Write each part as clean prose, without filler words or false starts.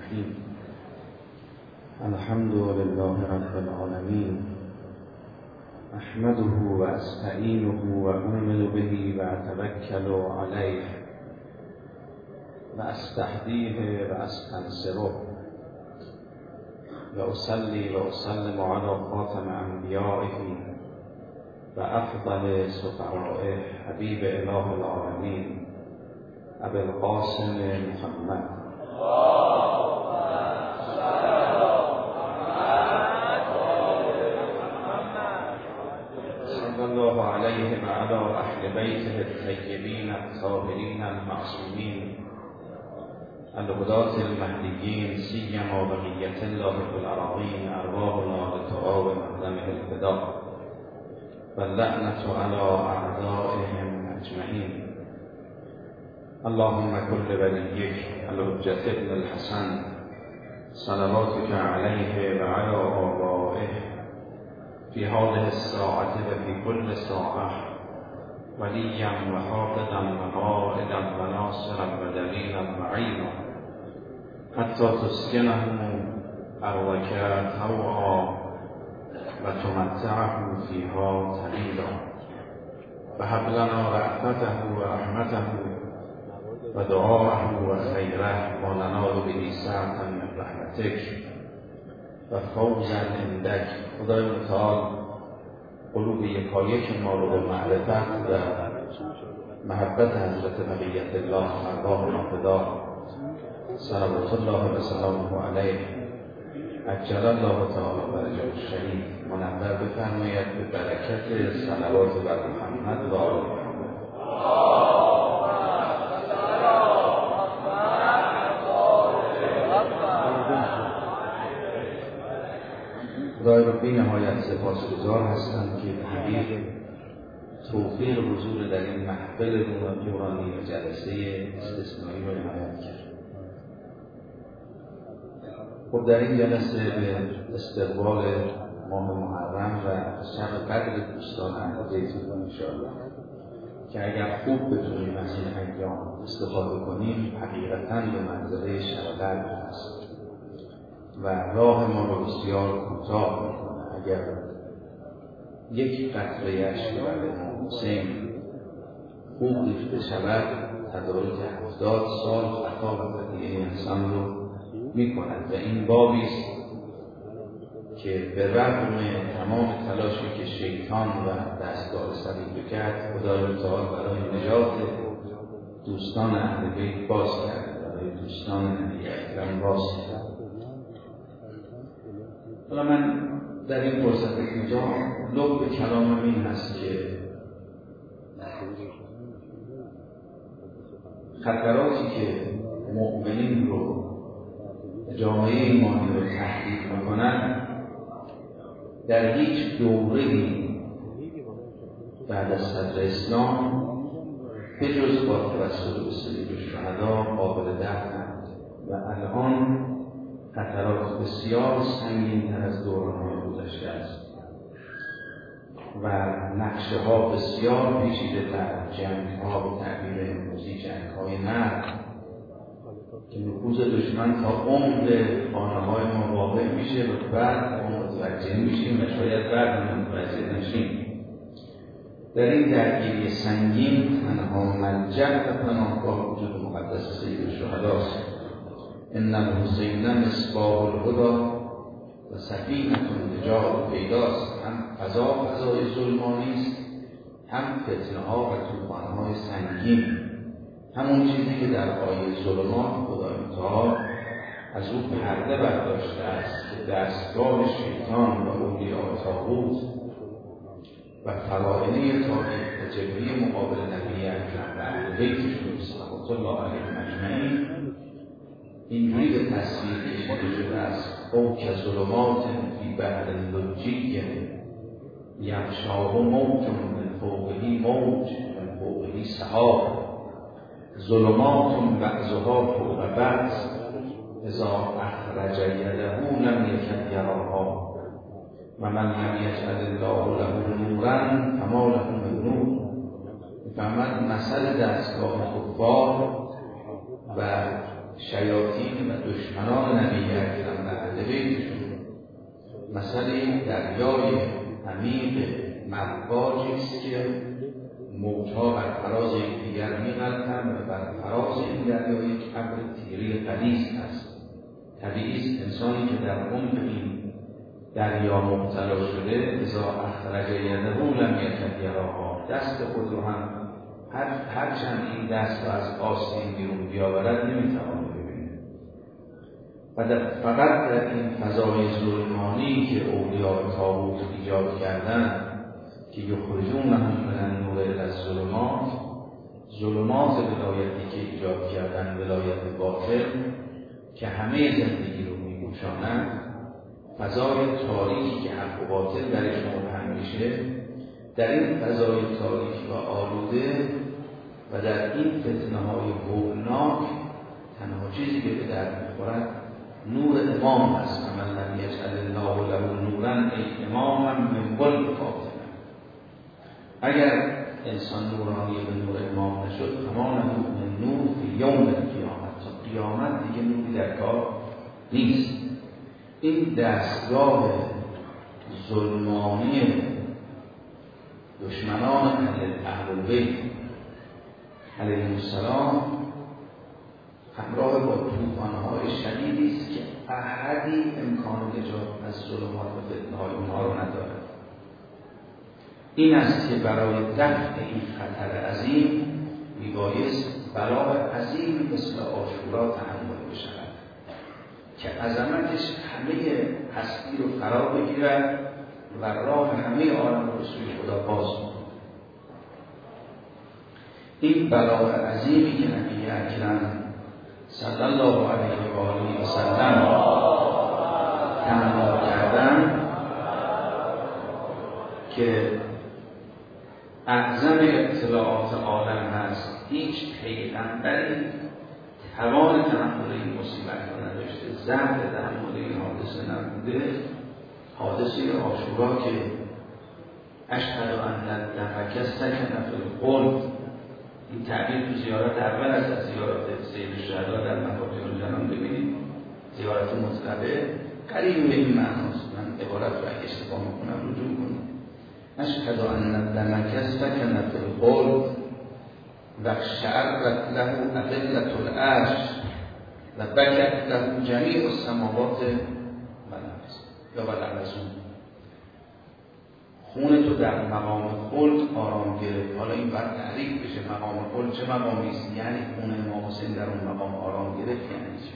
الرحیم. الحمد لله رب العالمین، احمده و استعینه و اؤمن به و اتوکل علیه و استهدیه و استنصره و اصلی و اسلم علی خاتم انبیائه و افضل سفرائه حبیب اله العالمین ابی القاسم محمد صلی الله علیه و علی اهل بیته الطیبین الطاهرین المعصومین الهداة المهدیین سیما بقیة الله فی الأراضین ارواحنا لتراب مقدمه الفدا واللعنة على اعدائهم اجمعین. اللهم كل وليك الحجة ابن الحسن صلواتك عليه وعلى آبائه في هذه الساعة وفي كل ساعة وليا وحافظا وقائدا وناصرا ودليلا معينا حتى تسكنه أرضك طوعا وتمتعه فيها طويلا وهب لنا رأفته ورحمته و دعاءه و خیره ما ننال به ساعتا من رحمتک و فوزا عندک. خدای متعال قلوب یکایک ما رو به معرفت و محبت حضرت بقیت الله ارواحنا فدا صلوات الله و سلامه علیه عجل الله تعالی فرجه الشریف منور بفرماید به برکت صلوات بر محمد و آل محمد. خدای رو بی نهایت سپاسگزار هستم که حبیب توفیق حضور در این محفل نورانی و جلسه استثنایی رو عنایت کرد. خب در این جلسه به استقبال ماه محرم و شب قدر دوستان اهل بیت انشاءالله که اگر خوب بتونیم از این ایام استفاده کنیم حقیقتاً به منزله شب قدر هست و راه ما رو بسیار کوتاه میکنه. اگر یک قطره اشک بر امام حسین خوب ریخته شود تدارک 70 سال خطا و خطیه انسان رو میکند و این بابی است که به رغم تمام تلاشی که شیطان و دستگاه صلیب کرد خدای متعال برای نجات دوستان اهل بیت باز کرد، برای دوستان نبی اکرم باز کرد. حالا من در این فرصت کوتاه لب کلامم این هست که خطراتی که مؤمنین رو جامعه ایمانی رو تهدید میکنن در هیچ دوره‌ای بعد از صدر اسلام به جز با توسل به صلیب الشهدا قابل دفع‌اند و الان خطرات بسیار سنگین‌تر از دوره‌های گذشته است و نقشه‌ها بسیار پیچیده‌تر، جنگ‌ها به تعبیر امروزی جنگ‌های مرگ که نفوذ دشمن تا عمق خانه‌های ما واقع میشه و بعد ما متوجه میشیم و شاید بعد متوجه نشیم. در این درگیری سنگین تنها ملجأ و پناهگاه وجود مقدس سید الشهداست. ان الحسین مصباح الهدی و سفینة النجات پیداست. هم فضای ظلمانی است، هم فتنه‌ها و طوفان‌های سنگین، همون چیزی که در آیه ظلمات خدای متعال از او پرده برداشته است که دستگاه شیطان و اولیاء طاغوت و فلاحینه تاریخ و جبهه مقابل نبی اکرم و اهل بیتشون صلوات الله علیهم اجمعین اینجوری به تصویر کشیده شده است: او که ظلمات فی بحر لجی یغشاه موج من فوقه موج من فوقه سحاب ظلمات بعضها فوق بعض اذا اخرج یده لم یکد یراها و من لم یجعل الله له نورا فما له من نور. مثل دستگاه کفار و شیاطین و دشمنان نبی اکرم و اهل بیتشون مسئله دریای عمیق مواجی است که موجها بر فراز یکدیگر می‌غلطند و بر فراز این دریا یک ابر تیره غلیظ است. طبیعی است انسانی که در عمق این دریا مبتلا شده اذا اخرج یده لم یکد یراها، دست خود رو هم هرچند این دست رو از آستین بیرون بیاورد نمیتواند ببینه. و فقط در این فضای ظلمانی که اولیاء طاغوت ایجاد کردند که یخرجونهم من النور الی الظلمات، ظلمات ولایتی که ایجاد کردن ولایت باطل که همه زندگی رو میگوشانند، فضای تاریکی که حق و باطل درش مبهم میشه، در این فضای تاریک و آلوده و در این فتنه های هولناک تنها چیزی که به درد میخورد نور امام هست. من لم یجعل الله له نورا ای اماما من بل فاطمه. اگر انسان نورانی به نور امام نشد تمام من نور فی یوم القیامت، تا قیامت دیگه نوری در کار نیست. این دستگاه ظلمانی دشمنان اهل بیت علیهم السلام همراه با طوفان‌های شدیدی است که احدی امکان نجات از ظلمات و فتنه‌های اونها رو ندارد. این است که برای دفع این خطر عظیم میبایست بلا عظیم مثل عاشورا تحمل بشود که عظمتش همه هستی رو فرا بگیرد و راه همه عالم رو سوی خدا باز کند. این بلا عظیمی که نبی اکرم صلی الله علیه و آله و سلم تحمل کردن که اعظم اطلاعات عالم هست، هیچ پیغمبری توان تحمل این مصیبت را نداشته، ضعف تحمل این حادثه نبوده. حادثه عاشورا که اشهد ان الدم سکن فی القلب، این تعبیر تو زیارت اول از زیارت سید الشهدا در مفاتیح الجنان ببینید، زیارت مطلبه قریب به این معناست. من عبارت رو اگه اشتباه میکنم رجوع کنید. اشهد ان الدم سکن فی القلب و شعرت له ادلة العرش و بکت له جمیع السماوات و الارض یا والارضون. خون تو در مقام خلد آرام گرفت. حالا این بر تعریف بشه مقام خلد چه مقامی است؟ یعنی خون امام حسین در اون مقام آرام گرفت یعنی چه؟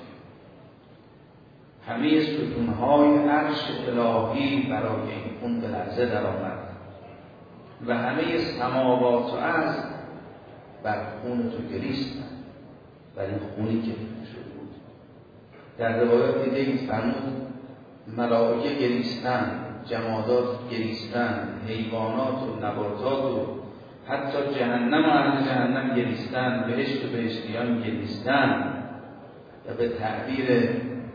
همه ستونهای عرش الهی برای این خون به لرزه در آمد و همه سماوات و ارض بر خون تو گریستند، بر این خونی که شده بود. در روایات دیدید فرمود ملائکه گریستند، جمادات گریستند، حیوانات و نباتات و حتی جهنم و اهل جهنم گریستند، بهشت و بهشتیان گریستند. و به تعبیر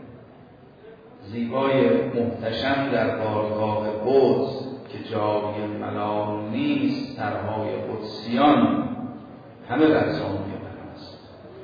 زیبای محتشم در بارگاه قدس که جای ملال نیست، سرهای قدسیان همه بر زانوی من است.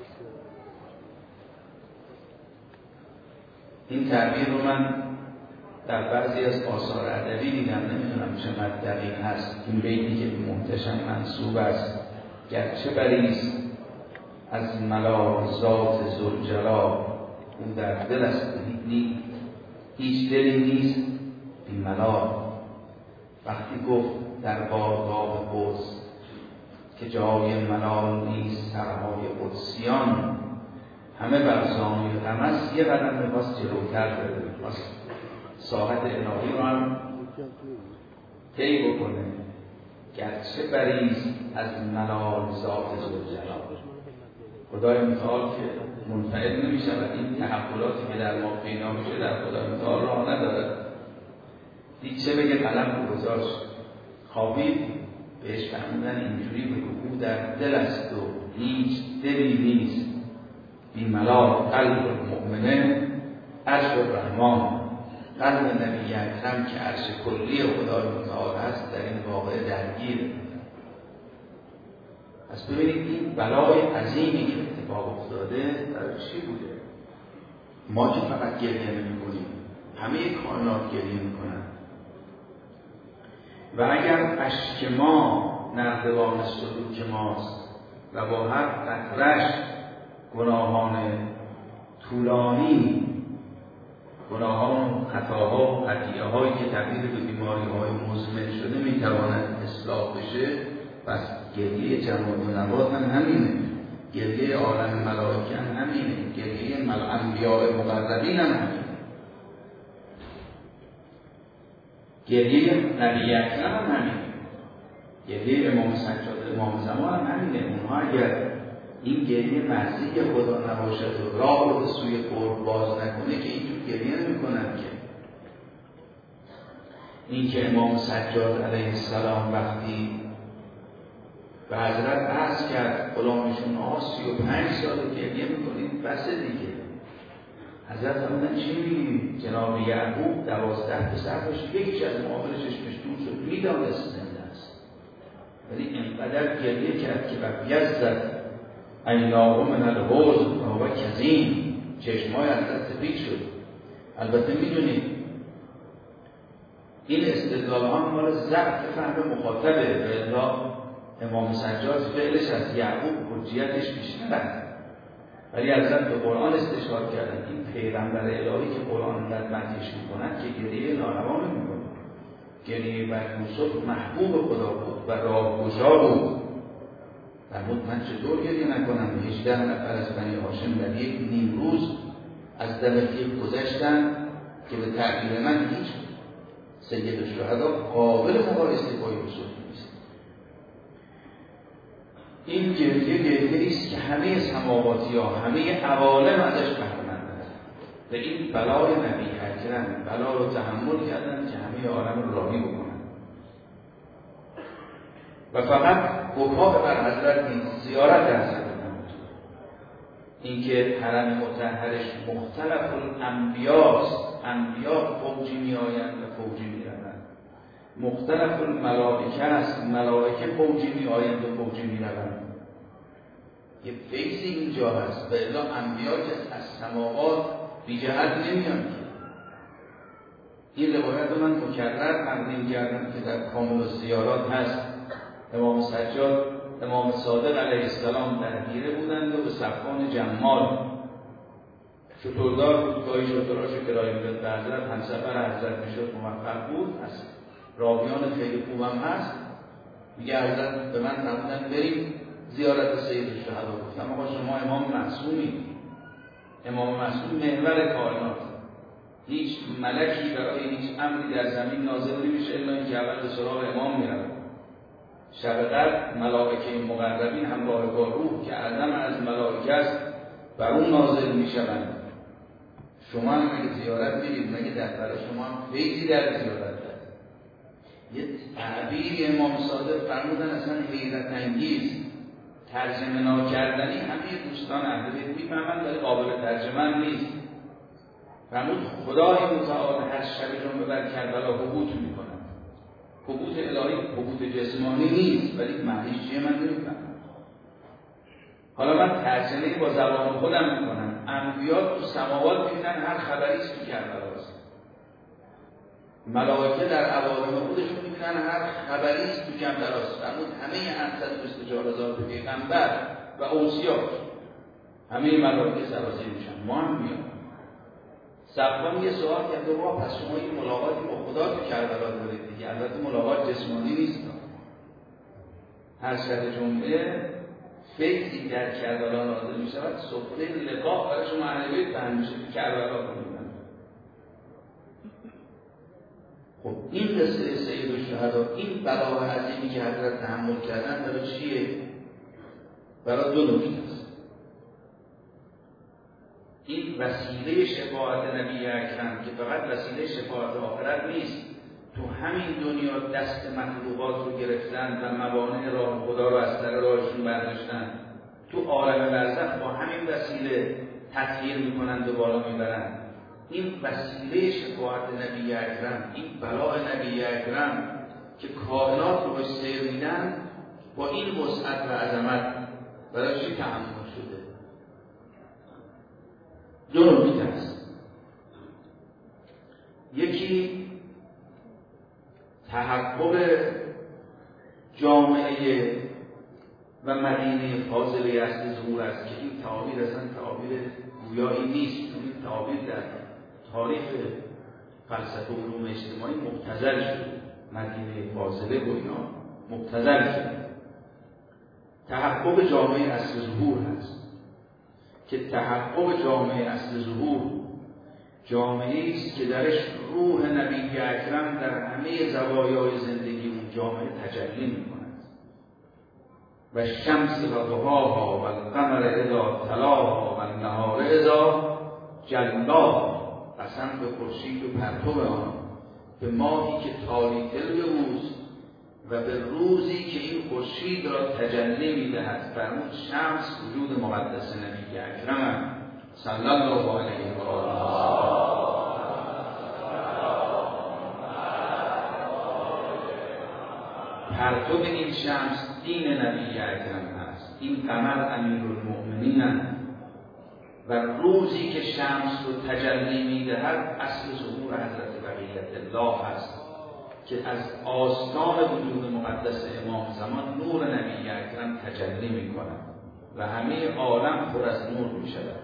این تعبیر رو من در بعضی از آثار ادبی دیدم، نمیدونم چقدر دقیق هست. این بیتی که به محتشم منسوب است، گرچه بریز از ملال ذات ذوالجلال، اون در دل است، هیچ دلی نیست بی ملال. وقتی گفت در بارگاه قدس که جای ملال نیست، سرهای قدسیان همه بر زانوی غم است، یه قدم می‌خواست جلوتر بره، می‌خواست ساحت الهی رو هم طی بکنه. گرچه بریز از ملال ذات ذوالجلال، خدای متعال که منفعل نمیشه و این تحولاتی که در ما پیدا میشه در خدای متعال راه نداره. هیچ چه بگه قلم رو گذاشت خوابید، بهش فهموندن اینجوری بگو او در دل است و هیچ دلی نیست بی ملال قلب المؤمنه عرش الرحمن. قلب نبی اکرم که عرش کلی خدای متعال هست در این واقعه درگیره. پس ببینید این بلای عظیمی که اتفاق افتاده در چی بوده؟ ما که فقط گریه نمی‌کنیم، همه کائنات گریه می‌کنن. و اگر اشک ما نردبان سلوک ماست و با هر قطره‌اش گناهان طولانی، گناهان، خطاها و خطیئه‌هایی که تبدیل به بیماری‌های مزمن شده میتواند اصلاح بشه، پس گریه جماعت نبات هم همینه، گریه عالم ملائکه هم همینه، گریه انبیاء مقربین هم همینه، گریه نبی اکرم هم همینه، گریه امام سجاد امام زمان هم همینه. اونها اگر این گریه مرضی خدا نباشد و راه رو به سوی قرب باز نکنه که اینجور گریه نمی کنن. که این که امام سجاد علیه السلام وقتی به حضرت عرض کرد غلامشون 35 سال گریه میکنید بس دیگه، حضرت فرمودن چی میگی؟ جناب یعقوب 12 پسر داشت، یکیش از معامل چشمش دور شد، میدانست زنده است، ولی اینقدر گریه کرد که بیزد عیناه من الحزن و هو کظیم، چشمای حضرت سفید شد. البته میدونید این استدلال ها مال ضعف فهم مخاطبه، به اطلاق امام سجاد فعلش از یعقوب حجیتش بیشتره، ولی حضرت به قرآن استشهاد کردن. این پیغمبر الهی که قرآن در مدحش میکنن که گریه ناروا نمیکنه، گریه بر یوسف محبوب خدا بود و راهگشا بود. فرمود من چطور گریه نکنم؟ 18 نفر از بنی هاشم در یک نیم روز از دمتیق گذشتن که به تعبیر من هیچ سید الشهدا قابل مقایسه با یوسف نیست. این گریه است که همه سماواتی ها، همه عوالم ازش بهره‌مندند. و این بلای نبی اکرم، بلا رو تحمل کردن که همه عالم رو راهی بکنن. و فقط بکا بر حضرت نیست، زیارت در حضرت نمود. این که حرم مطهرش مختلف الانبیاست، انبیا فوجی می آیند و فوجی می روند. مختلف الملائکه است، ملائکه فوجی می آیند و فوجی می روند. یه فیضی اینجا هست، به الا انبیا که از سماوات بی جهت نمیان. این روایت رو من مکرر تقدیم کردم که در کامل الزیارات هست. امام سجاد، امام صادق علیه السلام در گیره بودند و به صفوان جمال شتردار بود، گاهی شتراشو کرایه میداد به حضرت، همسفر حضرت میشد، موفق بود، از راویان خیلی خوبم هست. میگه حضرت به من فرمودن بریم زیارت سید الشهدا. گفتم آقا شما امام معصومی، امام معصوم محور کائنات، هیچ ملکی برای هیچ امری در زمین نازل نمیشه الا اینکه اول به سراغ امام میرن. شب قدر ملائکه مقربین همراه با روح که اعظم از ملائکه است بر اون نازل میشوند. شما هم اگه زیارت میرید، مگه در برای شما هم فیضی در زیارت دارد؟ یه تعبیری امام صادق فرمودن اصلا حیرت انگیز، ترجمه ناکردنی، همه دوستان اهل بیت میفهمند ولی قابل ترجمه نیست. فرمود خدای متعال هر شب جمعه بر کربلا حبوط میکنه. حبوط الهی حبوط جسمانی نیست، ولی معنیش چیه من نمیفهمم. حالا من ترجمه با زبان خودم میکنم. انبیا تو سماوات میبینن هر خبری است تو کربلاست. ملائکه در عوالم خودشون میبینن هر خبری است تو کربلاست. فرمود همه 724,000 پیغمبر و اوصیا، همه ملائکه سرازیر میشن، ما هم میام. صفوان یه سوال کرد، پس شما این ملاقاتی با خدا تو کربلا دارید دیگه. البته ملاقات جسمانی نیست. هر شب جمعه فیضی در کربلا نازل می شود، سفره لقاء برای شما اهل بیت پهن میشه تو کربلا کنید. خب این قصه سید الشهدا، این بلا عظیمی که حضرت تحمل کردن برای چیه؟ برای دو نکته است. این وسیله شفاعت نبی اکرم که فقط وسیله شفاعت آخرت نیست، تو همین دنیا دست مخلوقات رو گرفتن و موانع راه خدا رو از سر راهشون برداشتن، تو عالم برزخ با همین وسیله تطهیر میکنند و بالا میبرند. این وسیله شفاعت نبی اکرم، این بلاء نبی اکرم که کائنات رو به سیر میدن، با این وسعت و عظمت برای چی تحمل شده؟ دو نکته است. یکی تحقق جامعه و مدینه فاضله اصل ظهور است که این تعابیر اصلا تعابیر گویایی نیست. این تعابیر در تاریخ فلسفه و علوم اجتماعی مبتذل شده. مدینه فاضله و اینا مبتذل شده. تحقق جامعه اصل ظهور هست که تحقق جامعه اصل ظهور جامعه است که درش روح نبی اکرم در همه زوایای زندگی اون جامعه تجلی می‌کند. و شمس و ضحاها و القمر اذا تلاها و النهار اذا جلاها، قسم به خورشید و پرتو آن، به ماهی که تاریک دل اوست و به روزی که این خورشید را تجلی می‌دهد. فرمود شمس وجود مقدس نبی اکرم صلی الله علیه و آله. پرتو این شمس دین نبی اکرم هست. این قمر امیرالمؤمنین است و روزی که شمس رو تجلی می‌دهد اصل ظهور حضرت بقیت الله هست که از آستان وجود مقدس امام زمان نور نبی اکرم تجلی می‌کند و همه عالم پر از نور می‌شود.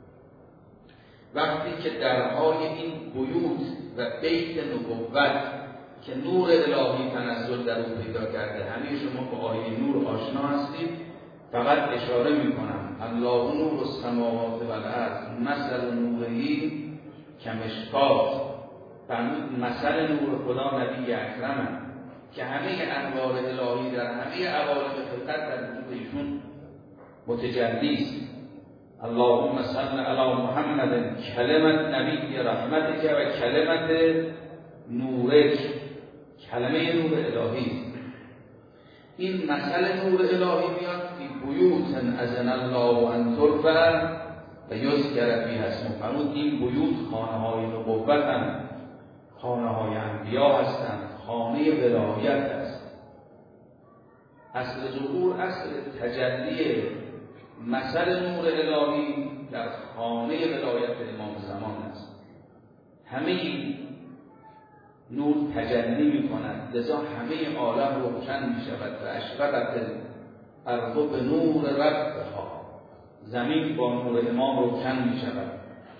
وقتی که درهای این بیوت و بیت نبوت که نور الهی تنزل در او پیدا کرده، همه شما با آیه نور آشنا هستید، فقط اشاره می‌کنم الله نور السماوات و الارض مثل نوره کمشکات. فرمود مثل نور خدا نبی اکرم که همه انوار الهی در همه عوالم خلقت در وجود ایشون متجلی است. اللهم صل علی محمد کلمت نبی رحمتک و کلمت نورک، کلمه نور الهی. این مسئله نور الهی میاد فی بیوت اذن الله ان ترفع و یذکر فیها اسمه. فرمود این بیوت خانه‌های نبوتند، خانه‌های انبیا هستند، خانه ولایت است. اصل ظهور، اصل تجلی مثل نور الهی در خانه ولایت امام زمان است. همه نور تجلی می کند، لذا همه عالم روشن می شود و اشرقت الارض به نور ربها، زمین با نور امام روشن می شود.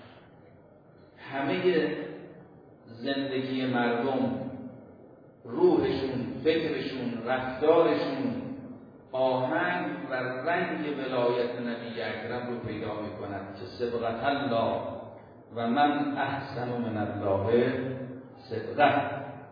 همه زندگی مردم، روحشون، فکرشون، رفتارشون آهنگ و رنگ ولایت نبی اکرم رو پیدا می کند که سبقت الله و من احسن من الله صدقه.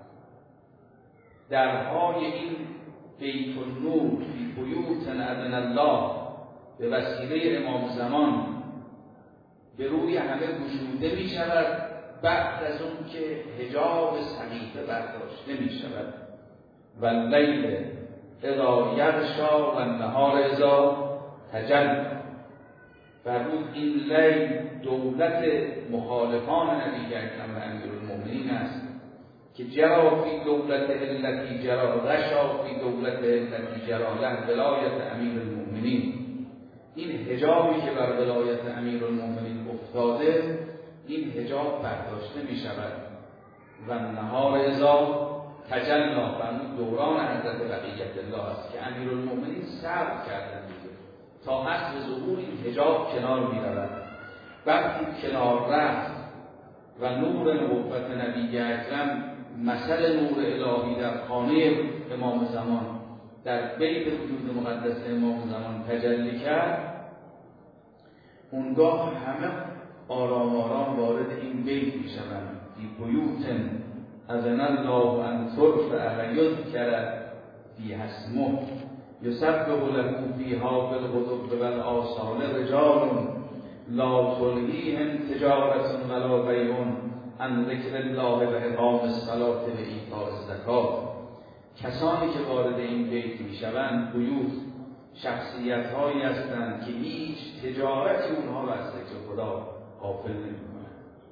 درهای این بیت النور فی بیوت اذن الله به وسیله امام زمان به روی همه گشوده می شود بعد از اون که حجاب صحیفه برداشته می شود. و اللیل اذا یغشا و النهار اذا تجلی. فرمود این لیل دولت مخالفان نبی اکرم و امیرالمؤمنین است که جرا فی دولت التی جرا غشا فی دولت التی جرا له ولایت امیرالمؤمنین. این حجابی که بر ولایت امیرالمؤمنین افتاده، این حجاب برداشته می شود. و نهار اذا تجلی، فرمود دوران حضرت بقیت الله است که امیرالمؤمنین صبر کردند تا اصل ظهور این حجاب کنار می رود. وقتی کنار رفت و نور نبوت نبی اکرم مثل نور الهی در خانه امام زمان، در بیت وجود مقدس امام زمان تجلی کرد، اونگاه همه آرام آرام وارد این بیت می شوند. فی بیوت اذن الله ان ترفع و یذکر فیها اسمه یسبح له فیها بالغدو والآصال رجال لا تلهیهم تجارة ولا بیع عن ذکر الله و اقام الصلاة و ایتاء الزکات. کسانی که وارد این بیت میشوند بیوت شخصیت‌هایی هستند که هیچ تجارتی اونها را از ذکر خدا غافل نمی‌کنند.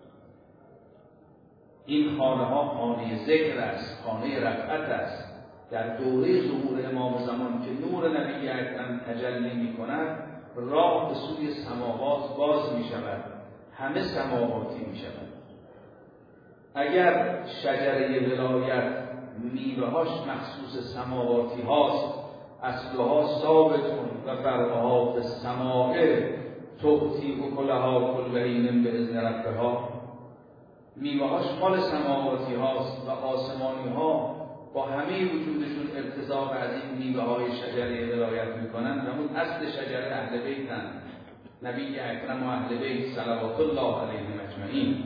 این خانه‌ها خانه ذکر است، خانه رفعت است. در دوره ظهور امام زمان که نور نبی اکرم تجلی می‌کند، راه به سوی سماوات باز می‌شود. همه سماواتی می شود. اگر شجره ولایت میوه‌هاش مخصوص سماواتی هاست، اصلها ثابت و فرعها به سماعه تؤتی اکلها کل حین باذن ربها، میوه‌هاش مال سماواتی هاست و آسمانی ها با همه وجودشون ارتزاق از این میوه‌های شجره ولایت میکنن و اون اصل شجره اهل بیتن، نبی اکرم و اهل بیت صلوات الله علیهم اجمعین.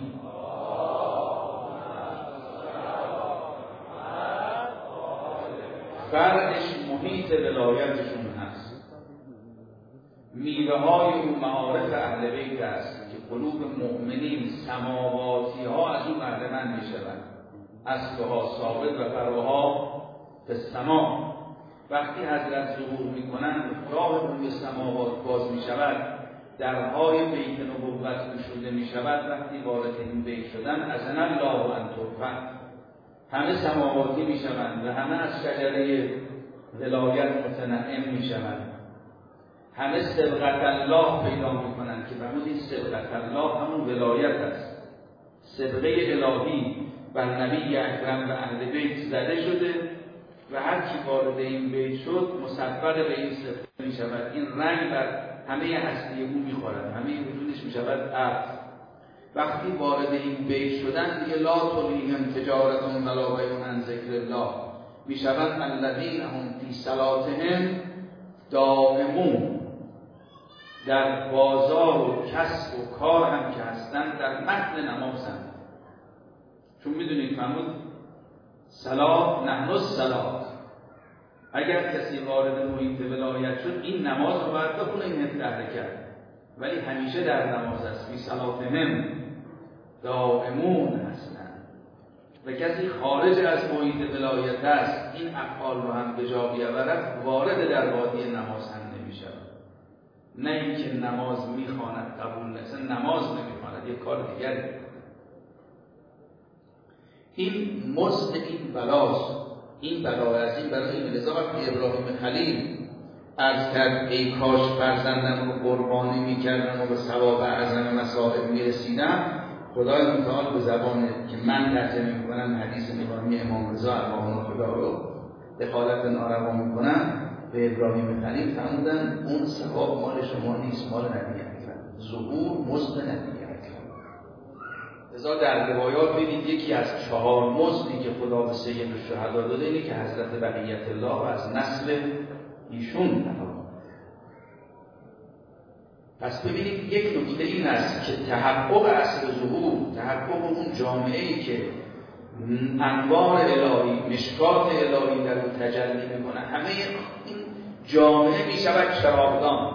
فرعش محیط ولایتشون هست. میوه‌های اون معارف اهل بیت است که قلوب مؤمنین سماواتی ها از اون بهره مند میشوند، اصلها ثابت و فرعها به سما. وقتی حضرت ظهور میکنند راه روی سماوات باز میشود، درهای بیت نبوت گشوده میشود. وقتی وارد این بیت شدن اذن الله ان ترفع، همه سماواتی میشوند و همه از شجره ولایت متنعم میشوند، همه سبقت الله پیدا میکنند که بمون سبقت الله همون ولایت است. سبقه الهی و نبی اکرم و اهل بیت زده شده و هر کی وارد این بیت شد مصدق به این سبقه میشود. این رنگ بر همه هستی او میخورد، همه وجودش میشود عبد. وقتی وارد این بیت شدن دیگه لا تلهیهم تجارت ولا بیع عن ذکر الله میشوند الذین هم فی صلاتهم دائمون، در بازار و کسب و کار هم که هستند در متن نمازند. چون میدونید فرمود صلات نحن الصلات، اگر کسی وارد محیط ولایت شد این نماز رو باید بخونه، این حرکت، ولی همیشه در نماز است. فی صلاتهم دائمون هستند. و کسی خارج از محیط ولایت است این افعال رو هم به جا بیاورد وارد در وادی نماز هم نمیشود. نه اینکه نماز میخواند قبول نشه، نماز نمیخواند یک کار دیگری. این مزد این بلاست، این بلا عظیم برای این. لذا وقتی ابراهیم خلیل عرض کرد ای کاش فرزندم رو قربانی میکردم و به ثواب اعظم مصائب میرسیدم، خدای متعال به زبان که من ترجمه میکنم حدیث نورانی امام رضا ارواحنا خدا رو دخالت ناروا میکنم، به ابراهیم خلیل فرمودن اون ثواب مال شما نیست، مال نبی اکرم. ظهور مزد نبی اکرم. لذا در روایات ببینید یکی از 4 مزدی که خدا به سید الشهدا داده اینه که حضرت بقیت الله و از نسل ایشون تمام. پس ببینید یک نکته این است که تحقق اصل ظهور، تحقق اون جامعه‌ای که انوار الهی، مشکات الهی در اون تجلی میکنه، همه این جامعه میشود چراغدان،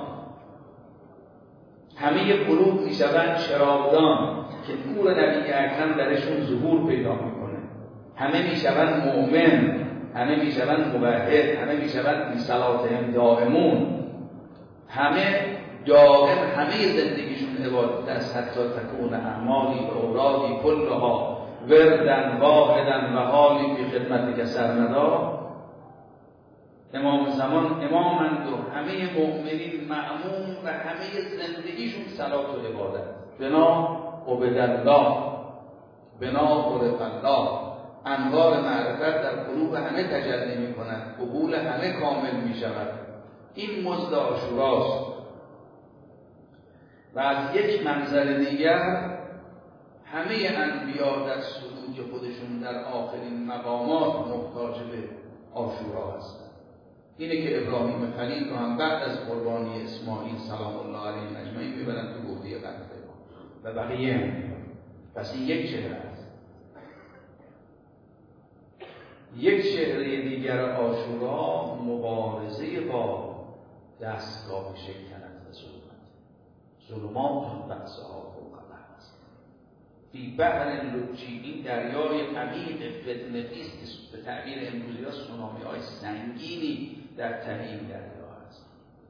همه قلوب میشود چراغدان که نور نبی اکرم درشون ظهور پیدا میکنه. همه میشود مؤمن، همه میشود موحد، همه میشود بی صلاتهم دائمون، همه دائم، همه زندگیشون عبادت است. حتی تکون اعمالی و اورادی کلها وردن واحدن و حالی بی خدمتی که سرمدا. امام زمان امامند و همه مؤمنین مأمون و همه زندگیشون صلات و عبادت. بنا عبدالله، بنا عرف الله، انوار معرفت در قلوب همه تجلی می کند، قبول همه کامل می شود. این مزد عاشوراست. و از یک منظر دیگر همه انبیا در سلوک خودشون در آخرین مقامات محتاج به عاشورا هستند. اینه که ابراهیم خلیل رو هم بعد از قربانی اسماعیل سلام الله علیه اجمعین میبرن تو گودی قطره و بقیه هم. پس این یک چهره است. یک چهره دیگر عاشورا مبارزه با دستگاه شیطنت و ظلمات بعضها فوق بعض فی بحر لجی. این دریای عمیق فتنه‌ایست که به تعبیر امروزی ها سونامی‌های سنگینی در ته این دریا است.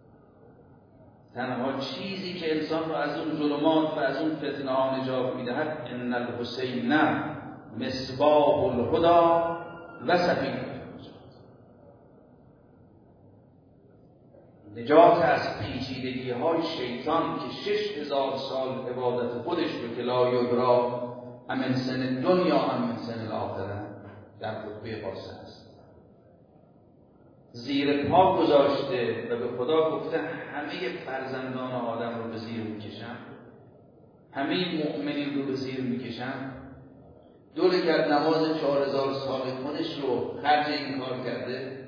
تنها چیزی که انسان را از اون ظلمات و از اون فتنه ها نجات می‌دهد ان الحسین مصباح الهدی و سفینه النجات. نجات از پیچیدگی های شیطان که 6000 سال عبادت خودش رو که لا یدرا امن سن دنیا امن سن الاخره در خطبه قاسم است، زیر پا گذاشته و به خدا گفته همه فرزندان آدم رو به زیر میکشم، همه مؤمنین رو به زیر میکشم. دوله کرد نماز 4000 سال خودش رو خرج این کار کرده.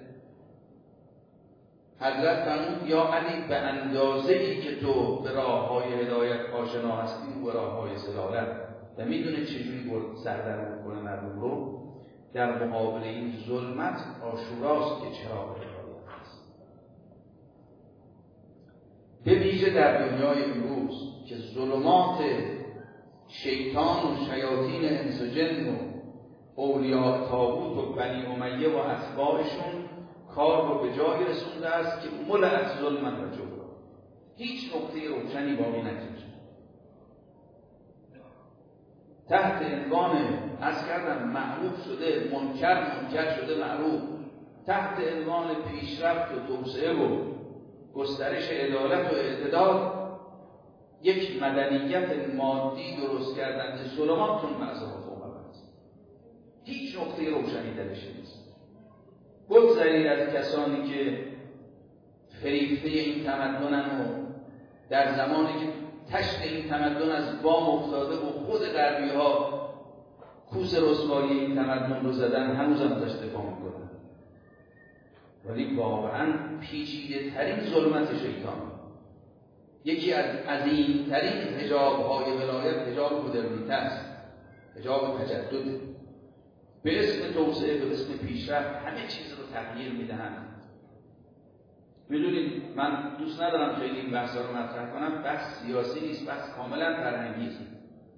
حضرت فرمود یا علی به اندازه‌ای که تو به راه‌های هدایت آشنا هستی و به راه‌های ضلالت و میدونه چجوری سردرگم کنه مردم رو، در مقابل این ظلمت عاشوراست که چراغ هدایت است. به ویژه در دنیای امروز که ظلمات شیطان و شیاطین انس و جن و اولیاء طاغوت و بنی امیه و اتباعشون کار رو به جایی رسونده است که ملأت ظلمن و جور، هیچ نقطه روشنی باقی نکرده. تحت عنوان از کردم معروف شده منکر شده معروف، تحت عنوان پیشرفت و توسعه و گسترش عدالت و اعتدال یک مدنیت مادی درست کردن که ظلماتون معذرت است. هیچ نقطه روشنی درش نیست. بگذارید از کسانی که فریفته این تمدنن و در زمانی که تشت این تمدن از بام افتاده و خود غربی‌ها کوس رسوایی این تمدن رو زدن، هنوزم داشت دفاع می‌کنن. ولی واقعاً پیچیده ترین ظلمت شیطان، یکی از عظیم‌ترین حجاب‌های ولایت حجاب مدرنیته است، حجاب تجدد. به اسم توسعه، به اسم پیشرفت همه چیز رو تغییر میدهند. میدونید من دوست ندارم خیلی این بحثا رو مطرح کنم، بحث سیاسی نیست، بحث کاملا فرهنگی است.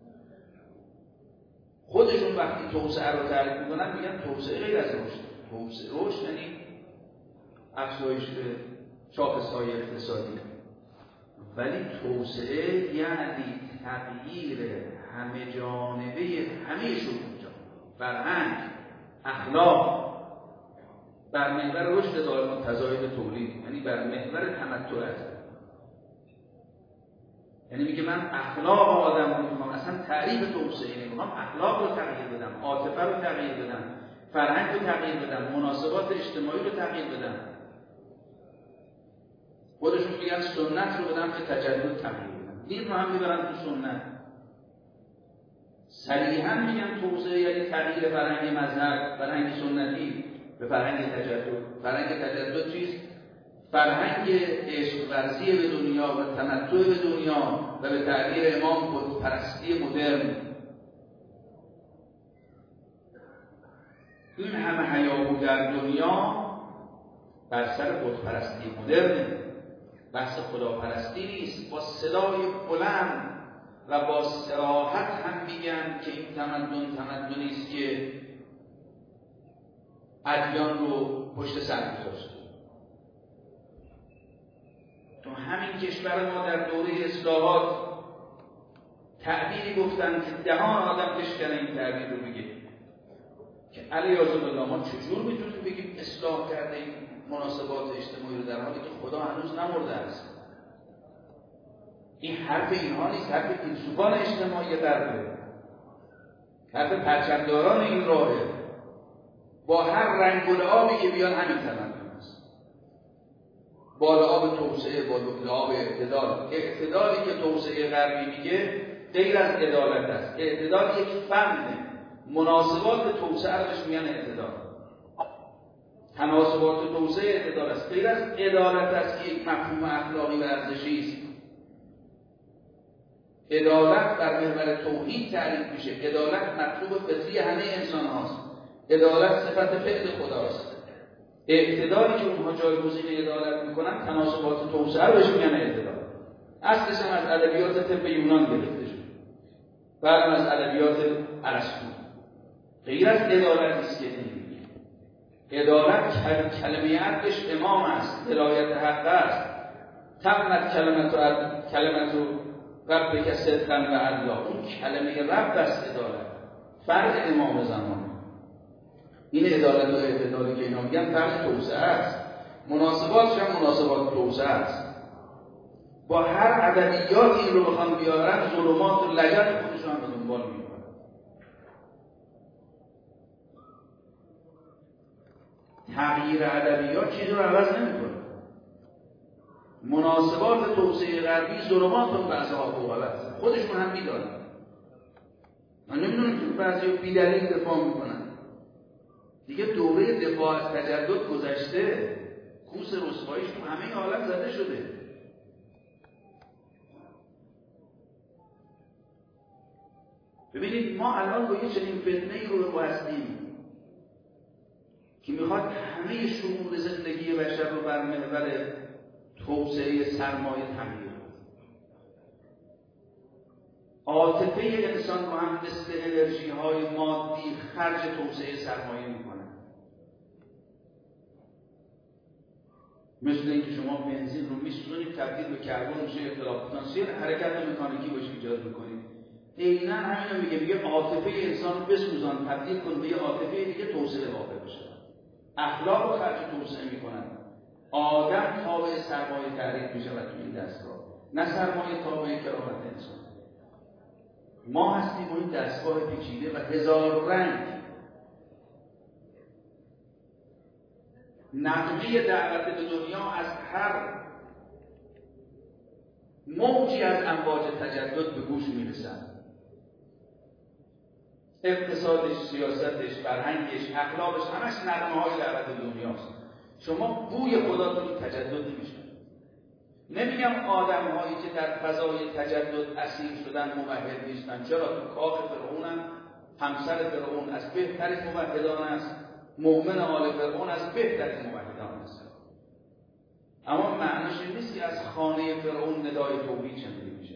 خودشون وقتی توسعه رو تعریف میکنن میگن توسعه غیر از رشد. توسعه رشد یعنی افزایش شاخص‌های اقتصادی، ولی توسعه یعنی تغییر همه جانبه همه شروط، فرهنگ، اخلاق، بر محور رشد دائما تزاید تولید، یعنی بر محور تمتع. یعنی میگه من اخلاق آدم رو میخوام، اصلا تعریف توسعه نمیخوام، اخلاق رو تغییر بدم، عاطفه رو تغییر بدم، فرهنگ رو تغییر بدم، مناسبات اجتماعی رو تغییر بدم. خودشون میگن سنت رو بدم که تجدد تغییر بدم، دین رو هم میبرن تو سنت. صریحاً میگن توسعه یعنی تغییر فرهنگ مذهب، فرهنگ سنتی به فرهنگ تجدد. فرهنگ تجدد چیست؟ فرهنگ عشق ورزی به دنیا و تمتع به دنیا و به تعبیر امام بت‌پرستی مدرن. این همه هیاهو در دنیا بر سر بت‌پرستی مدرن. بحث خداپرستی نیست. با صدای بلند و با صراحت هم میگن که این تمدنی است که ادیان رو پشت سر گذاشته. تو همین کشور ما در دوره اصلاحات تعبیری گفتن که دهان آدم بشکنه این تعبیر رو بگه که علیاذ بالله ما چجور میتونیم بگیم اصلاح کرده این مناسبات اجتماعی رو در حالی که خدا هنوز نمرده است. این حرف اینها نیست، حرف فیلسوفان اجتماعی غربه، حرف پرچمداران این راهه. با هر رنگ و لعابی که بیان همین تمدن است، با لعاب توسعه، با لعاب اعتدال. اعتدالی که توسعه غربی میگه غیر از عدالت است. اعتدال یک فنه، مناسبات توسعه رو بهش میگن اعتدال. تناسبات توسعه اعتدال است، غیر از عدالت است که یک مفهوم اخلاقی و ارزشی است. عدالت در محور توحید تعریف میشه. عدالت مطلوب فطری همه انسان هاست. عدالت صفت فعل خداست. اعتدالی که اونها جایگزین عدالت میکنن تناسبات توسعه رو بهش میگن اعتدال. اصلش هم از ادبیات طب یونان گرفته شده، بعد از ادبیات ارسطو. غیر از عدالت است که میگه. عدالت کلمه عدلش امام است، ولایت حق است. تمت کلمت رب که صدقا و عدلا. اون کلمه رب است عدالت، فرد امام زمان. این عدالت و اعتدالی که اینا میگن فرد توسعه است. مناسباتش هم مناسبات توسعه است. با هر ادبیات این رو بخوام بیارن، ظلمات و لجن خودشون هم به دنبال میبرن. تغییر ادبیات چیزی رو عوض نمیکنه. مناسبات توسعه غربی ظلمات اون بعضی‌ها فوق‌العاده خودشون هم میدونن. من نمیدونم که بعضی‌ها بی‌دلیل دفاع میکنن. دیگه دوره دفاع از تجدد گذشته، کوس رسواییش تو همه عالم زده شده. ببینید ما الان با یه چنین فتنه‌ای رو هستیم که میخواد همه شمول زندگی بشر رو بر محور توسعه سرمایه تغییر کنه. عاطفه انسان رو هم مثل انرژی‌های مادی خرج توسعه سرمایه میکنه. مثل اینکه شما بنزین رو میسوزونید تبدیل به کربن میشه، اختلاف پتانسیل حرکت مکانیکی باشه ایجاد میکنید. عیناً همین رو میگه عاطفه انسان رو بسوزان، تبدیل کن به یه عاطفه دیگه، توسعه واقع بشه. اخلاق رو خرج توسعه میکنن. آدم تابع سرمایه تعریف میشه و توی این دستگاه، نه سرمایه تابع کرامت انسان. ما هستیم این دستگاه پیچیده و هزار رنگ. نغمه دعوت به دنیا از هر موجی از امواج تجدد به گوش میرسن. اقتصادش، سیاستش، فرهنگش، اخلاقش، همش نغمه‌های دعوت به دنیاست. شما بوی خدا تو این تجدد نمیشه. نمیگم آدم‌هایی که در فضای تجدد اسیر شدن موحد نیستن. چرا؟ تو کاخ فرعون همسر فرعون از بهترین موحدان است. مؤمن آل فرعون از بهترین موحدان است. اما معنیش این نیست که از خانه فرعون ندای توحید شنیده میشه.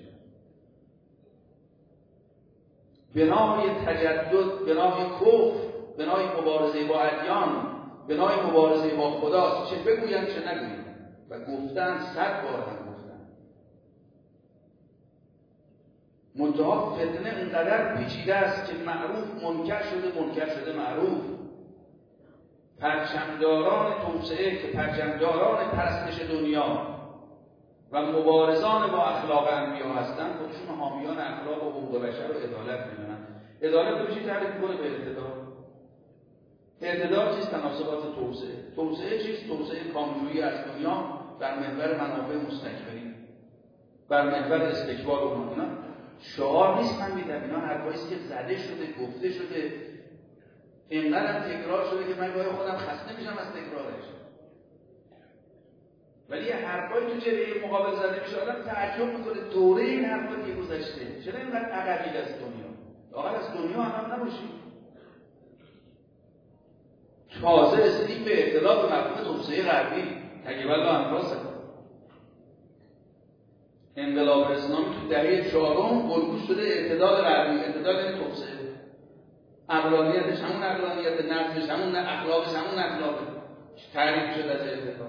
بنای تجدد، بنای کفر، بنای مبارزه با ادیان، بنای مبارزه با خداست. چه بگویند چه نگویند. و گفتن 100 بار هم گفتن. منتها فتنه اینقدر پیچیده است که معروف منکر شده، منکر شده معروف. پرچمداران توسعه که پرچمداران پرستش دنیا و مبارزان با اخلاق انبیا هستند، خودشون حامیان اخلاق و حقوق بشر و عدالت میدونن. عدالت رو میشه تعریف کنه به اعتدال. اعتدال چیست؟ تناسبات توسعه. توسعه چیست؟ توسعه کامجویی از دنیا بر محور منافع مستکبرین، بر محور استکبار اونها. اینا شعار نیست، من میدم اینا حرفاییست که زده شده، گفته شده، اینقدر تکرار شده که من گاهی خودم خسته میشم از تکرارش. ولی یه حرفایی تو جبهه مقابل زده میشه، آدم تعجب میکنه دوره این حرفا که گذشته چرا اینقدر عقبید از دنیا. واقعا از دنیا هم نباشید. تازه رسیدیم به اطلاع به مفهوم توسعه غربی. تقریبا انفاسه انقلاب اسلامی تو دهه 4 گلگوش شده اعتدال غربی. اعتدال یعنی توسعه. عقلانیتش همون عقلانیت، نظمش همون اخلاقش همون اخلاق. تعریف شده از اعتدال.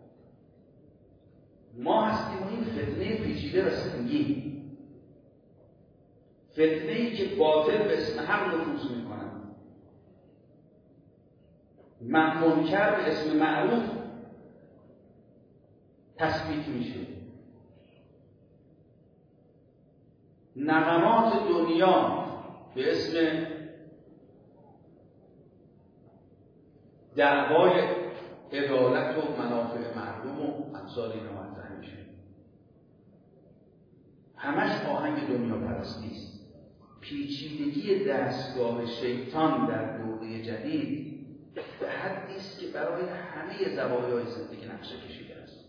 ما هستیم و این فتنه پیچیده و سنگین، فتنه‌ای که باطل به اسم حق نفوذ میکنن، منکر به اسم معروف تثبیت میشه. نغمات دنیا به اسم دعوای عدالت و منافع مردم و امثال اینا مطرح میشه. همش آهنگ دنیا پرستی است. پیچیدگی دستگاه شیطان در دوره جدید به حدی است که برای همه زوایای زندگی نقشه کشیده است.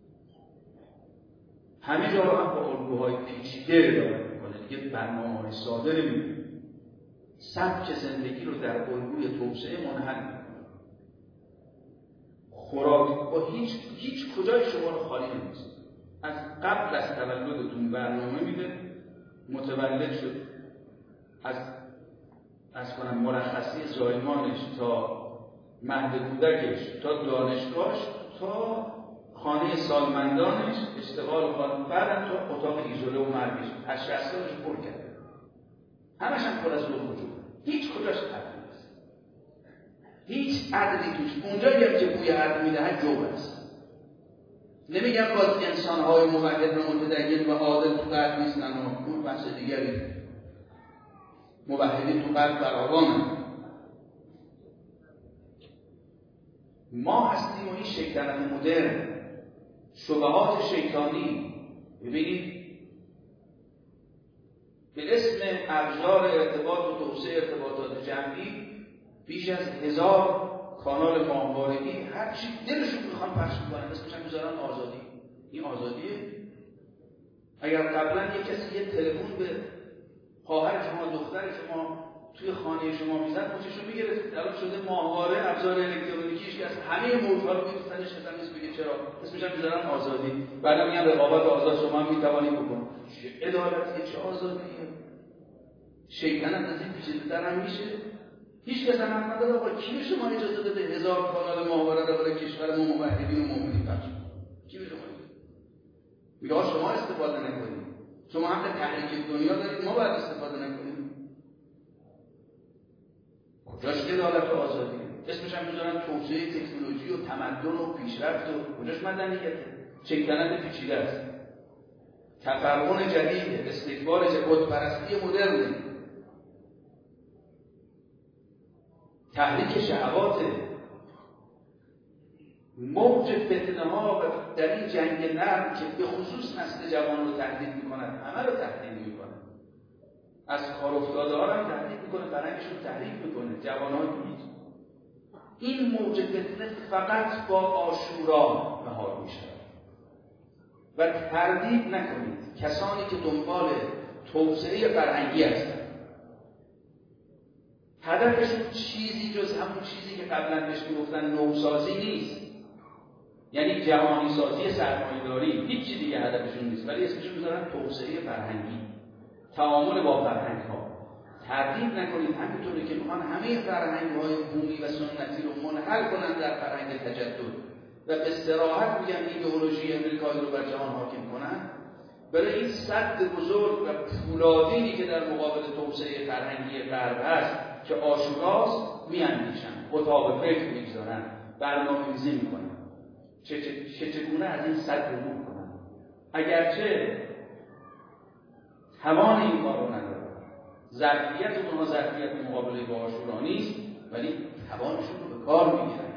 همه جا رو هم با الگوهای پیچیده اداره میکنه. دیگه برنامه‌های ساده نمی‌کنه. سبک زندگی رو در الگوی توسعه منحل میکنه. خوراک با هیچ کجای شما رو خالی نمی‌کنه. از قبل از تولدتون برنامه میده، متولد شد، از مرخصی زایمانش تا مهد کودکش تا دانشگاهش تا خانه سالمندانش، اشتغال خانه، بعدم تا اتاق ایزوله و مرگش، از 60 سالش پر کرده. همش هم پر از وجود، هیچ کجاش خالی نیست. هیچ عدلی توش. اونجایی هم که بوی عدل میدهد جو است. نمیگم باز انسان‌های موحد و متدین و عادل تو قلب نیستن و اون بحث دیگری. موحدین تو قلب فراوانن. ما هستیم و این شیطنت مدرن، شبهات شیطانی. ببینید به اسم ابزار ارتباط و توسعه ارتباطات جمعی بیش از 1000 کانال ماهوارگی هر چی دلشون میخوان پخش میکنن، اسمش هم میذارن آزادی. این آزادیه؟ اگر قبلا یک کسی یه تلفن به خواهر شما، دختر شما توی خانه شما میزد، پوچشو میگرفت، الان شده ماهواره، ابزار الکترونیکیش که از همه موجودها رو میفرستنش، اسمش بگه چرا؟ اسمش هم میذارن آزادی. بعدا میگن رقابت آزاد، شما هم میتوانید بکنید. چه عدالتیه، چه آزادیه؟ شیطنت از این پیچیده‌تر هم میشه. هیچ کس هم نداره آقا کی به شما اجازه داده 1000 کانال ماهواره رو برای کشور ما موحدین و مؤمنین پخش کنید؟ کی به شما اجازه؟ میگه شما استفاده نکنید. شما حق تحریک دنیا دارید، ما باید استفاده نکنیم. کجاش عدالت و آزادی؟ اسمش هم میذارن توسعه تکنولوژی و تمدن و پیشرفت و کجاش مدنیته؟ شیطنت پیچیده است. تفرعون جدید، استکبار جدید، بتپرستی مدرن، تحریک شهوات، موج فتنه ها و در این جنگ نرم که به خصوص نسل جوان رو تهدید میکنند، همه رو تهدید میکنند. از کار افتاده ها هم تهدید میکنه، فرهنگشون تحریک میکنه، جوانان نیست. این موج فتنه فقط با عاشورا مهار میشه و تردید نکنید کسانی که دنبال توسعه فرهنگی هستند هدفشون چیزی جز همون چیزی که قبلا بهش میگفتن نوسازی نیست، یعنی جهانی سازی سرمایه‌داری، هیچ چیزی دیگه هدفشون نیست، ولی اسمشون میذارن توسعه فرهنگی، تعامل با فرهنگ‌ها. تردید نکنید همینطوری که میخوان همه فرهنگ‌های بومی و سنتی رو منحل کنن در فرهنگ تجدد و به صراحت میگن ایدئولوژی امریکایی رو بر جهان حاکم کنن، برای این سد بزرگ و پولادینی که در مقابل توسعه فرهنگی غرب هست که عاشوراست میاندیشن، اتاق فکر میگذارن، برنامه‌ریزی میکنن چگونه از این سد عبور کنن. اگرچه توان این کار رو ندارن، ظرفیت اونها ظرفیت مقابله با عاشورا نیست، ولی توانشون رو به کار میگیرن.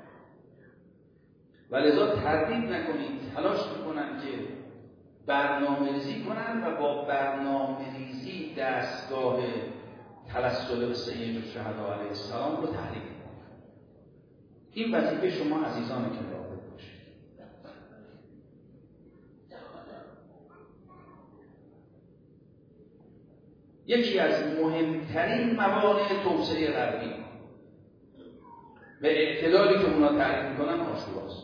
ولذا تردید نکنید، تلاش میکنن که برنامه‌ریزی کنن و با برنامه‌ریزی دستگاه توسل به سید الشهدا علیه السلام رو تحریک کنن. این وظیفه شما عزیزان که رابط باشه. یکی از مهمترین موانع توسعه غربی و اعتدالی که اونا تعریف میکنن عاشوراست.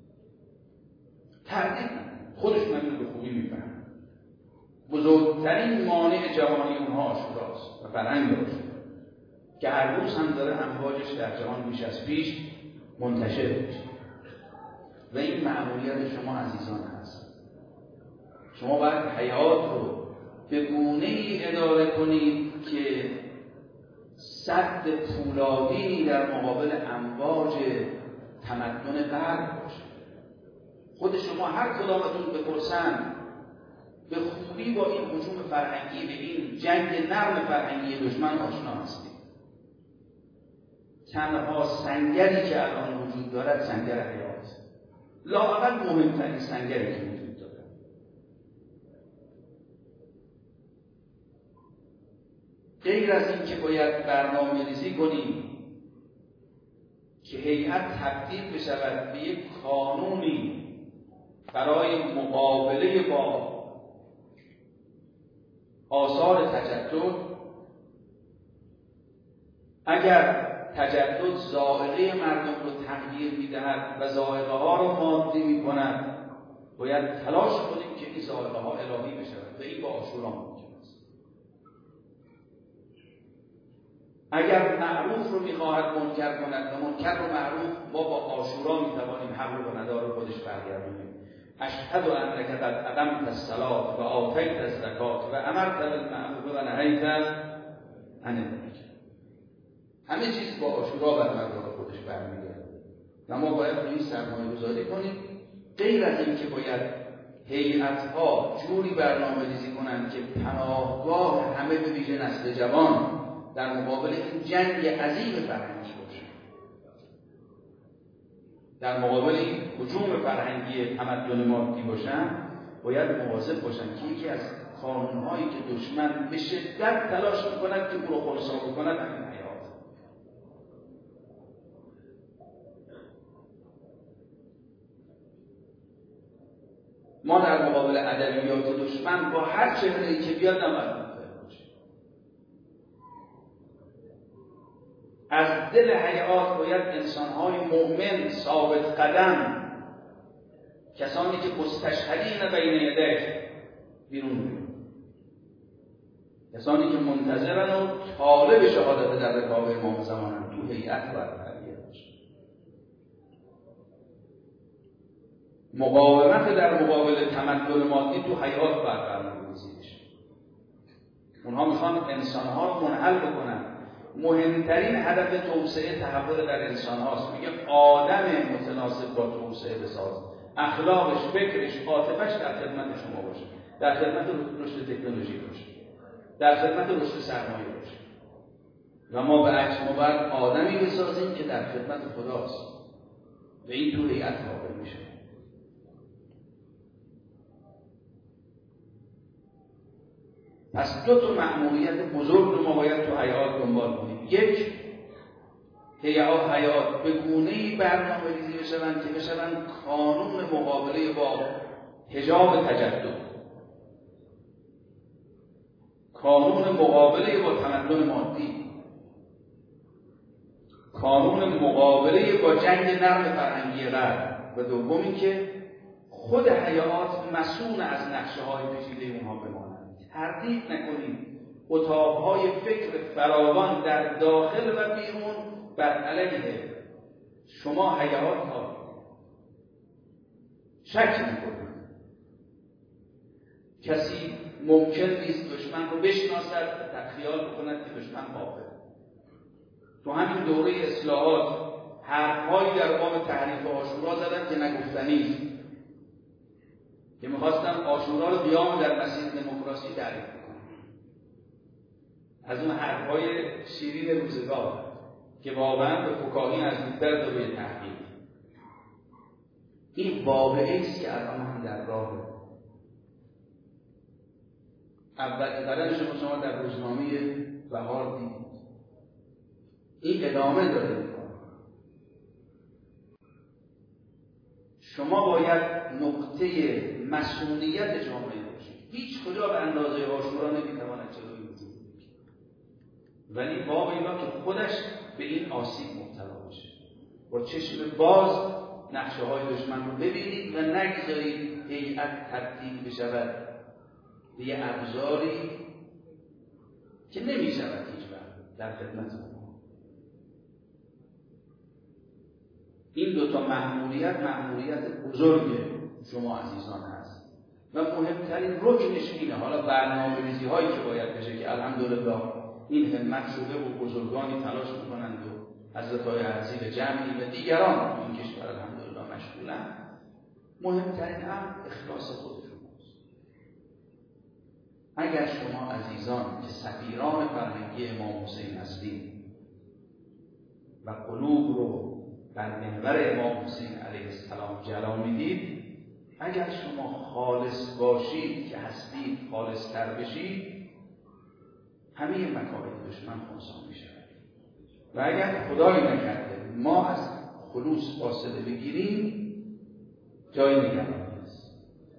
تردید نکنید، خودشون هم به خوبی میفهمن. بزرگترین مانع جهانی اونها عاشوراست و فرهنگ عاشورا که هر روز هم داره امواجش در جهان بیش از پیش منتشر میشه و این مأموریت شما عزیزان هست. شما باید حیات رو به گونه‌ای اداره کنید که سد پولادینی در مقابل امواج تمدن غرب باشه. خود شما هر کدامتون بپرسن به خوبی با این هجوم فرهنگی، به این جنگ نرم فرهنگی دشمن آشنا هستید. تنها سنگری که الان وجود دارد سنگر حیات، لااقل مهمترین سنگری که وجود دارد. غیر از این که باید برنامه‌ریزی کنیم که هیئت تبدیل بشود به یک قانونی برای مقابله با آثار تجدد. اگر تجدد ذائقه مردم رو تغییر می‌دهد و ذائقه ها رو مادی می‌کند، باید تلاش کنیم که این ذائقه ها الهی بشود و این با عاشورا ممکن است. اگر معروف رو می‌خواهد منکر کند و منکر رو معروف، ما با عاشورا می‌توانیم حق و ندار خودش برگردونیم. اشهد انک قد اقمت الصلاة و آتیت الزکات و امرت بالمعروف و نهیت عن المنکر. اشهد انک قد اقمت الصلاة و آتیت الزکات و امرت بالمعروف و نهیت عن المنکر. اشهد انک قد اقمت الصلاة و آتیت الزکات و امرت بالمعروف و نهیت عن المنکر. اشهد انک قد اقمت الصلاة و آتیت الزکات و امرت بالمعروف و نهیت عن المنکر. همه چیز با عاشورا بر مدار خودش برمیگرده و ما باید روی سرمایه گذاری کنیم. غیر از این که باید هیئت‌ها جوری برنامه‌ریزی کنند که پناهگاه همه به ویژه نسل جوان در مقابل این جنگ عظیم فرهنگی باشه، در مقابل این هجوم فرهنگی تمدن مادی باشن. باید مواظب باشن که یکی از قانون‌هایی که دشمن به شدت تلاش می‌کند که او را خنثی بکند همین حیات. ما در مقابل ادبیات دشمن با هر چهره‌ای که بیاد نباید متوجه باشیم. از دل حیات باید انسان‌های مؤمن ثابت قدم، کسانی که مستشهدین بین یدیه بیرون بیرون، کسانی که منتظرن و طالب شهادت در رکاب امام زمانن تو هیئت باید تربیت بشه. مقاومت در مقابل تمدن مادی تو حیات باید برنامه‌ریزی بشه. اونها میخوان انسانها رو منحل بکنن. مهمترین هدف توسعه تحول در انسان هاست. میگه آدم متناسب با توسعه بساز، اخلاقش، فکرش، عاطفش در خدمت شما باشه، در خدمت رشد تکنولوژی باشه، در خدمت رشد سرمایه باشه. و ما به عکس ما باید آدمی بسازیم که در خدمت خداست و این تو هیئت واقع میشه. پس دو تا مأموریت بزرگ رو ما باید تو حیات دنبال کنیم. یک، حیات به گونه‌ای برنامه‌ریزی بشوند که بشوند کانون مقابله با حجاب تجدد، کانون مقابله با تمدن مادی، کانون مقابله با جنگ نرم فرهنگی غرب. و دومی که خود حیات مسئول از نقشه‌های پیچیده اونها بماند. تردید نکنید اتاق‌های فکر فراوان در داخل و بیرون بر علیه شما حیات ها شک نکنید. کسی ممکن نیست دشمن رو بشناسد و خیال بکند که دشمن حاقد. تو همین دوره اصلاحات حرف‌هایی در باب تحریف عاشورا زدن که نگفتنی است، که می‌خواستن عاشورا رو قیام در مسیر دموکراسی تعریف کنن. از اون حرف‌های شیرین روزگار که واقعاً به فکاهی نزدیک‌تر و به تحقیق. این واقعی است که الان هم در راهه. اولین قدمش رو شما در روزنامه بهار دیدید. این ادامه داره. شما باید نقطه مسئولیت جامعه باشید. هیچ کجا به اندازه عاشورا نمیتواند جلوی وجود بگیرد، ولی باب اینا که خودش به این آسیب مبتلا بشه. با چشم باز نقشه های دشمن رو ببینید و نگذارید هیئت تبدیل بشود به یه ابزاری که نمیشود هیچ وقت در خدمت ما. این دوتا مأموریت بزرگ شما عزیزان هست و مهمترین رکنش اینه. حالا برنامه‌ریزی هایی که باید بشه که الحمدلله این همت شده و بزرگانی تلاش میکنند و حضرت‌های عزیز جمعی و دیگران این کشور الحمدلله مشغولن. مهمترین هم اخلاص خود شماست. اگر شما عزیزان که سفیران فرهنگی امام حسین هستید و قلوب رو بر محور امام حسین علیه السلام جلا میدید، اگر شما خالص باشید که هستید، خالص تر بشید، همه مکائد دشمن خنثی میشه. و اگر خدای نکرده ما از خلوص فاصله بگیریم، جای نگرانی است.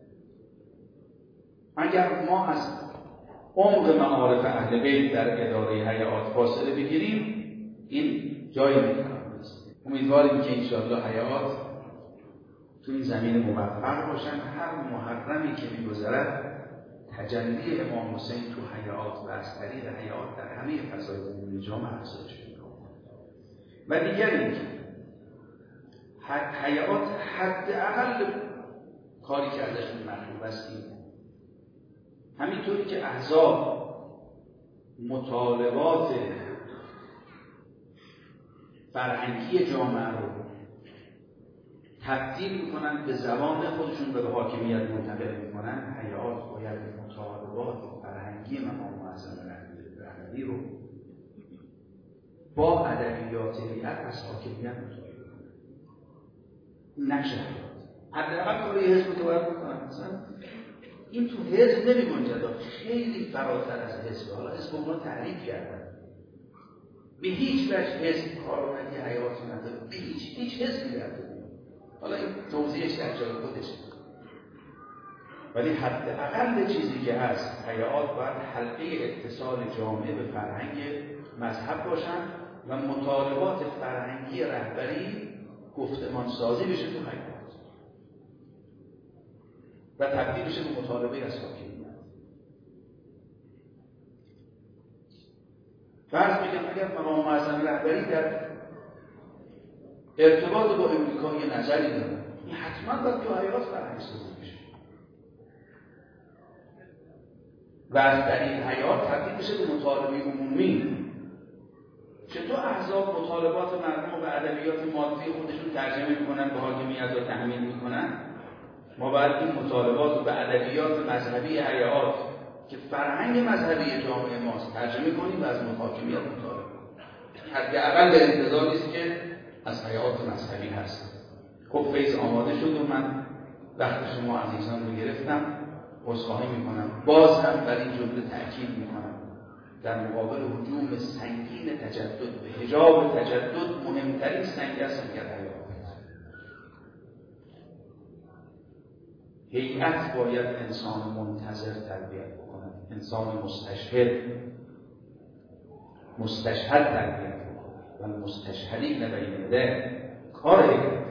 اگر ما از عمق معارف اهل بیت در اداره حیات فاصله بگیریم، این جای نگرانی است. امیدواریم که انشاءالله حیات تو این زمین موفق باشن. هر محرمی که می‌گذرد تجلی امام حسین تو حیات و از طریق حیات در همه فضای زمین جامعه افزایش پیدا کنه. و دیگر اینکه حیات حداقل کاری که ازشون مطلوب است اینه. همینطوری که احزاب مطالبات فرهنگی جامعه رو تبدیل میکنن به زبان خودشون و به حاکمیت منتقل میکنن، هیئات باید مطالبات فرهنگی مقام معظم رهبری رو با ادبیات هیئت از حاکمیت مطالبه کنن. نقش هیئات حداقل کاری حزب رو باید بکنن. مثلا این تو حزب نمی‌گنجد، خیلی فراتر از حزب. حالا حزب اونا تعریف کردن، به هیچ وجه حزب کارآمدی حیاتی نداره، به هیچ حزبی نداره. حالا این توضیحش در جای خودشه، ولی حداقل چیزی که هست، حیات باید حلقه اتصال جامعه به فرهنگ مذهب باشن و مطالبات فرهنگی رهبری گفتمان سازی بشه تو حیات و تبدیل بشه به مطالبه از حاکمیت. فرض بگم اگر مقام معظم رهبری در ارتباط با امریکا یه نظری داره، این حتما باید تو حیات فرهنگ سازی بشه و از در این حیات تبدیل بشه به مطالبه عمومی. چطور احزاب مطالبات مردم و ادبیات مادی خودشون ترجمه میکنن به حاکمیت و تأمین میکنن، ما باید این مطالبات رو به ادبیات مذهبی حیات که فرهنگ مذهبی جامعه ماست ترجمه کنیم و از حاکمیت مطالبه کنیم. حداقل به انتظار نیست که از حیات مذهبی هست. خب فیض آماده شد و من وقت شما عزیزان رو گرفتم، عذرخواهی میکنم. باز هم بر این جمله تأکید میکنم، در مقابل هجوم سنگین تجدد به حجاب تجدد، مهمترین سنگ است سنگ حیات. هیئت باید انسان منتظر تربیت بکنه، انسان مستشهد تربیت بکنه و مستشهدی نبین ده کار هیئت.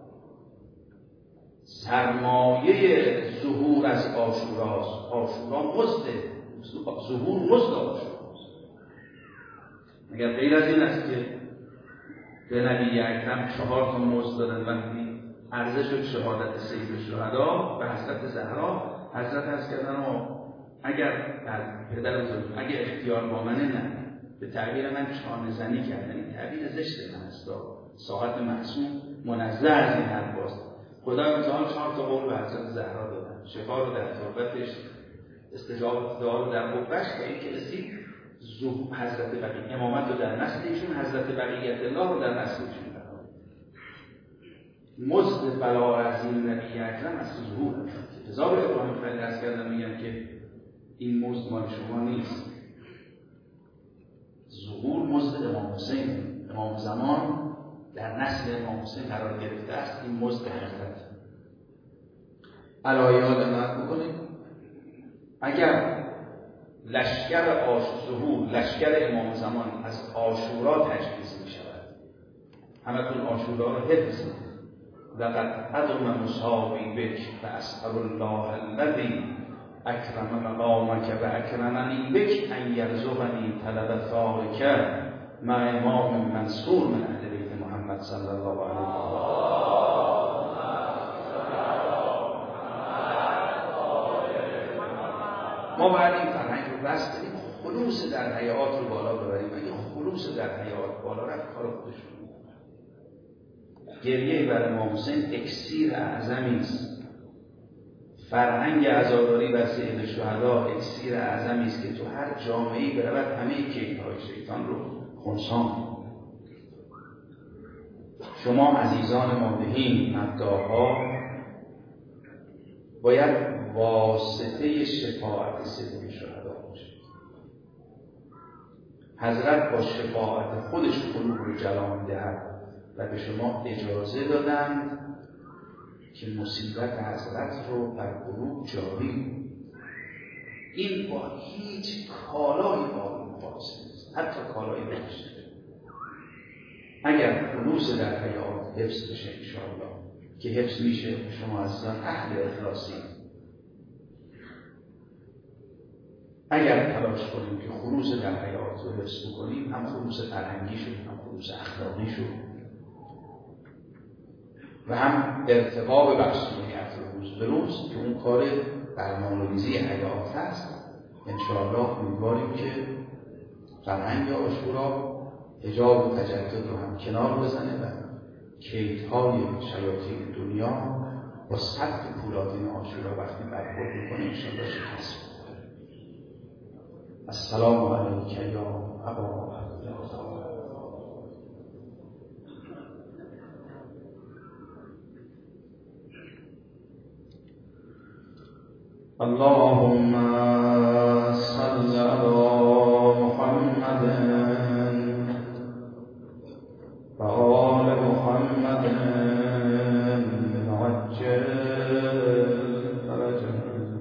سرمایه ظهور از عاشوراست. عاشورا مزده، ظهور مزد عاشوراست. اگر غیر از این است که به نبی اکرم 4 تا مزد دادن وقتی عرضه شد شهادت سید الشهدا به حضرت زهرا، حضرت عرض کردن اگر پدر بزرگ اگر اختیار با منه، نه به تعبیر من چانه زنی کردن. این تعبیر زشته، من است ساعت معصوم منزه از این حرف باست. خدا امتحان 4 تا قول به حضرت زهرا دادن، شفا رو در تربتش، استجابت دعا رو در قبش، و این که رسید حضرت بقیه امامت رو در نسل ایشون، حضرت بقیت الله رو در نسل ایشون. مزد بلارزین نبی اکرم از ظهور. هزار ابراهیم خلیل عرض کردن میگن که این مزد مال شما نیست. ظهور مزد امام حسین، امام زمان در نسل امام حسین قرار گرفته است. این مزد حضرت علایات نقل بکنید. اگر لشکر ظهور، لشکر امام زمان از عاشورا تجهیز می شود، همتون عاشورا رو حفظ کنید. لقد ادم مصابی بک و اسأل الله الذی اکرم مقامک و اکرمنی بک ان یرزقنی طلب ثارک مع امام منصور من اهل بیت محمد صلی الله علیه و ما باید این فرهنگ رو بس بدیم، خلوص در حیات رو بالا ببریم. اگه خلوص در حیات بالا رفت کار خودشون. گریه بر امام حسین اکسیر اعظمی است. فرهنگ عزاداری بر سید شهدا اکسیر اعظمی است که تو هر جامعه‌ای برود همه کیدهای شیطان رو خنثی. شما عزیزان ما به این مدعاها باید واسطه شفاعت سید شهدا باشید. حضرت با شفاعت خودش قلوب رو جلا می‌دهد و به شما اجازه دادند که مصیبت حضرت رو بر قلوب جاری. این با هیچ کالایی با مقایسه نیست، حتی کالایی بهشت. اگر خلوص در حیات حفظ بشه انشاءالله که حفظ میشه، شما عزیزان اهل اخلاصی اگر تلاش کنیم که خلوص در حیات رو حفظ بکنیم، هم خلوص فرهنگی شد، هم خلوص اخلاقی شد و هم ارتقا به بخشیت روز به روز که اون کار برنامه‌ریزی حیات هست. انشاءالله امیدواریم که فرهنگ عاشورا حجاب و تجدد رو هم کنار بزنه و کیدهای شیاطین دنیا با صد پولادین عاشورا وقتی برخورد میکنه انشاءالله شکست می‌خوره. السلام علیک یا ابا عبدالله. اللهم صل علی محمد و آل محمد عجل فرجهم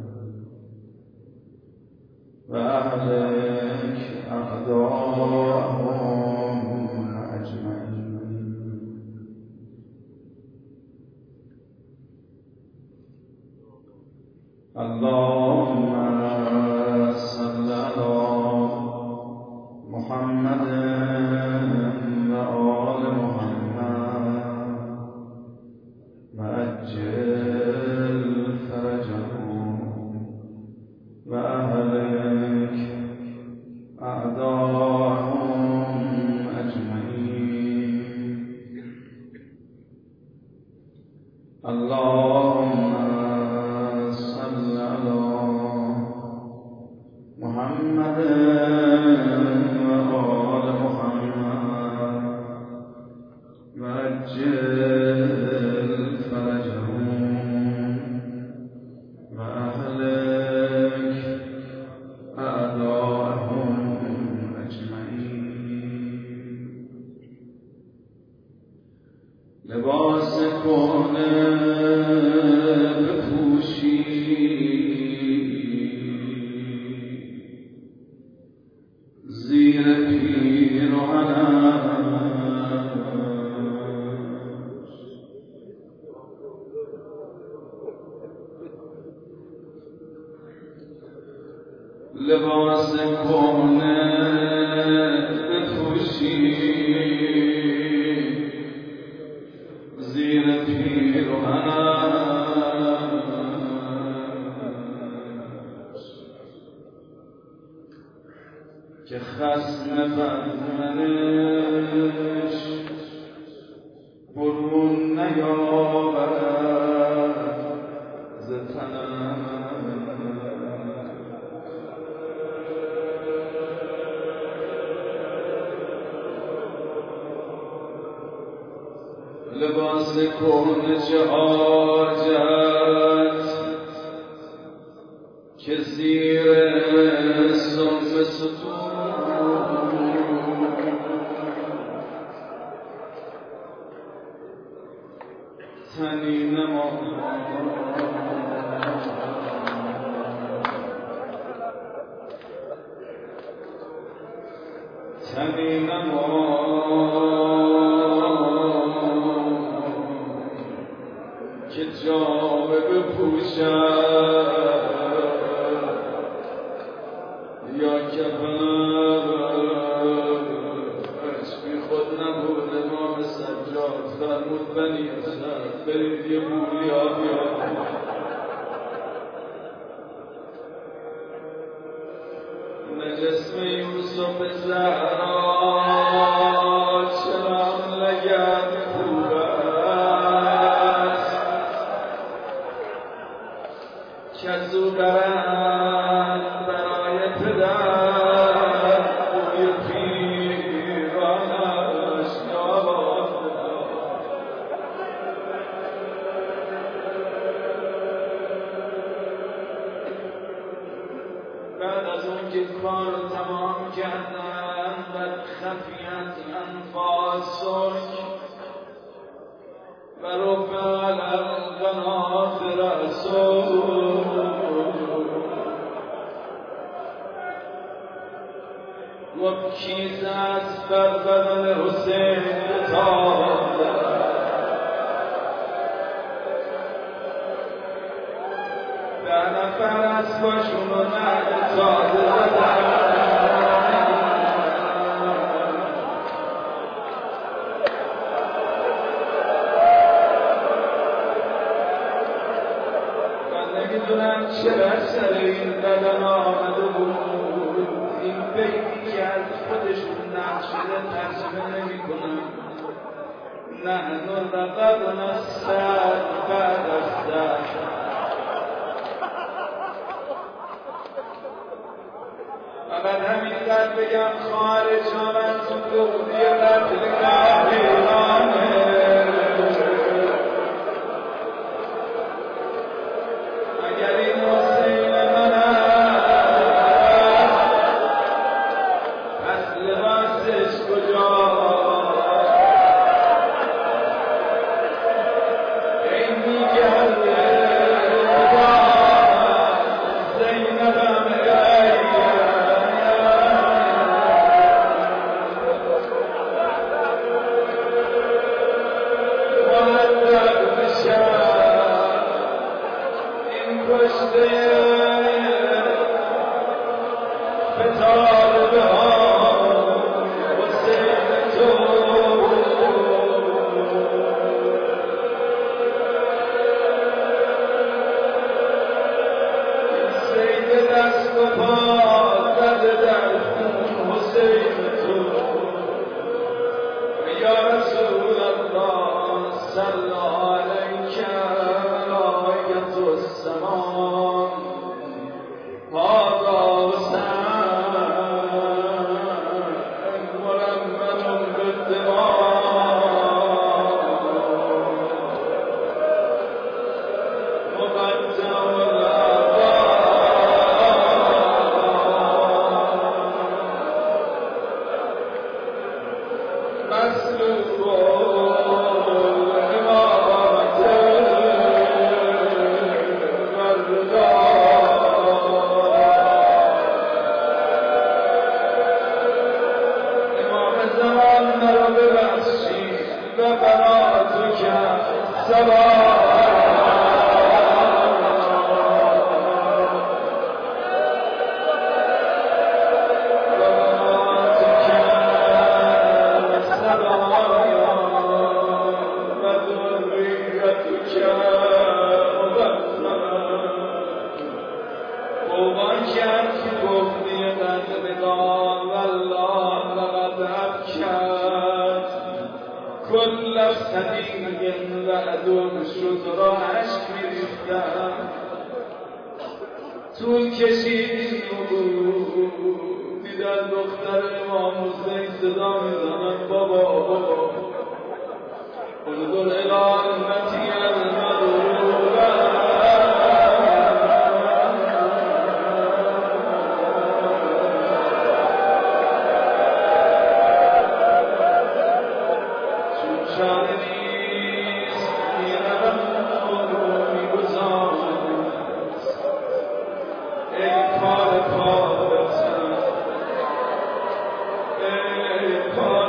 و اهلک اعداءهم اجمعین. اللهم صل علی محمد و آل محمد و عجل فرجهم و اهلک اعداءهم اجمعین. اللهم صل علی محمد و آل محمد و عجل فرجهم و اهلک اعداءهم اجمعین. لباس کهنه بپوشی، زیر پیراهنش لباس کهنه بپوشی، زیر پیراهنش که خصم بدنش برون نیاورد ز تنش. لباس کهنه چه حاجت که زیر سم ستون تنی که جامه بپوشد یا کفنش بی خود نبود. امام سجاد فرمود بنی اسد برید یه بوریا بیاد نه جسم یوسف زهرا چرا لگد خوب است کسو برند برای پدر بوی پیرانش یافت. بعد از اون که کار تمام کردن و خفیت انفاس سرک و رفع القنات رسول و کیز از بر بدن حسین بتاب ده نفر از باشونو نگتاده نمیدونم چرا سر این بدن آمده بود. این بیتی که از خودشون نقش شده ترجمه نمی کنم. نحن رقبنا السر بعد السر. فقط همینقدر بگم خارج آمد سلوخی قتلگاه ایرانه. اگر این حسین من است پس لباسش کجا؟ این میگرده زینبم طول کشید دیدن دختر امام حسین صدا میزنن بابا بابا انظر الی امتی المغلوبه چون شانه نیست میرم میگذارم ای کار پادرسن ای کار